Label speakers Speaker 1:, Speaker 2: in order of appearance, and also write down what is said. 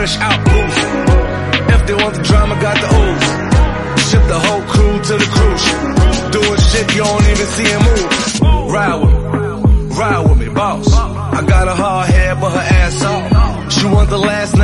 Speaker 1: fresh out booth. If they want the drama, got the ooze. Ship the whole crew to the cruise ship. Doing shit you don't even see him move. Ride with me, boss. I got a hard head, but her ass off. She want the last